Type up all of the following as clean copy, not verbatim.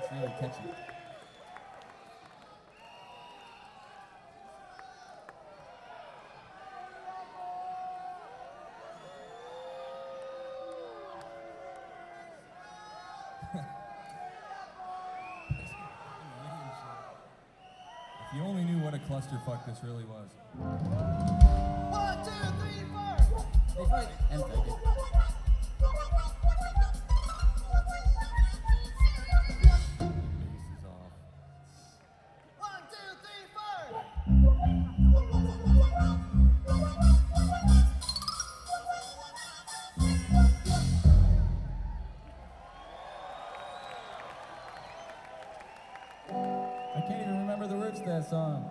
It's really catchy. If you only knew what a clusterfuck this really was. 1, 2, 3, 4. They fight and fake it. Bass is off. 1, 2, 3, 4. I can't even remember the words to that song.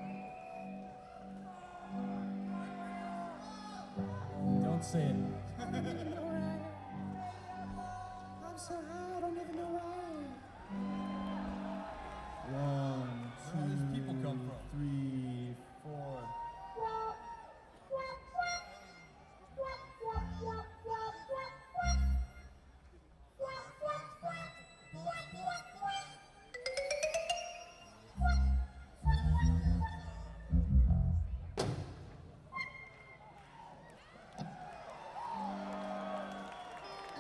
Don't say it. I'm so high, I don't even know why.